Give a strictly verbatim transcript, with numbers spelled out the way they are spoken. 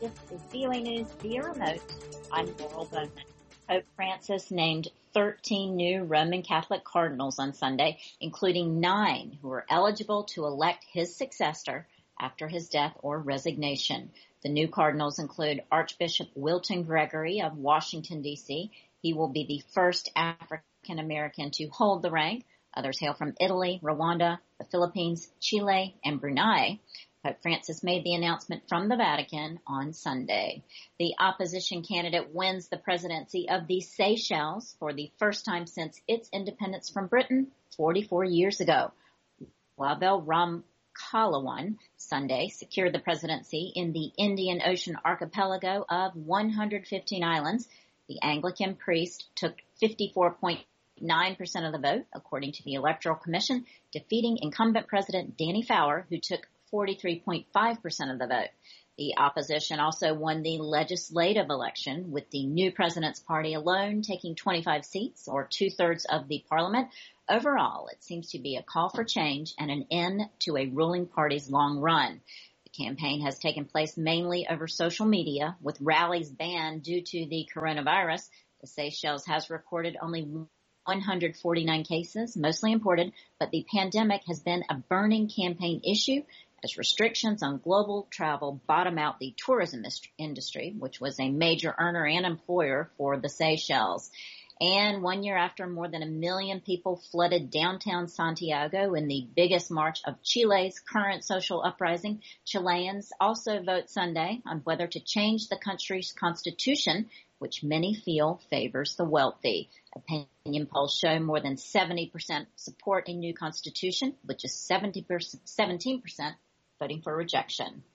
This is V O A News via remote. I'm Laurel Bowman. Pope Francis named thirteen new Roman Catholic cardinals on Sunday, including nine who are eligible to elect his successor after his death or resignation. The new cardinals include Archbishop Wilton Gregory of Washington, D C He will be the first African American to hold the rank. Others hail from Italy, Rwanda, the Philippines, Chile, and Brunei. Pope Francis made the announcement from the Vatican on Sunday. The opposition candidate wins the presidency of the Seychelles for the first time since its independence from Britain forty-four years ago. Wabel Ramkalawan Sunday secured the presidency in the Indian Ocean archipelago of one hundred fifteen islands. The Anglican priest took fifty-four point nine percent of the vote, according to the Electoral Commission, defeating incumbent President Danny Fowler, who took forty-three point five percent of the vote. The opposition also won the legislative election, with the new president's party alone taking twenty-five seats, or two-thirds of the parliament. Overall, it seems to be a call for change and an end to a ruling party's long run. The campaign has taken place mainly over social media, with rallies banned due to the coronavirus. The Seychelles has recorded only one hundred forty-nine cases, mostly imported, but the pandemic has been a burning campaign issue as restrictions on global travel bottom out the tourism industry, which was a major earner and employer for the Seychelles. And one year after more than a million people flooded downtown Santiago in the biggest march of Chile's current social uprising, Chileans also vote Sunday on whether to change the country's constitution, which many feel favors the wealthy. Opinion polls show more than seventy percent support a new constitution, with just seventeen percent voting for rejection.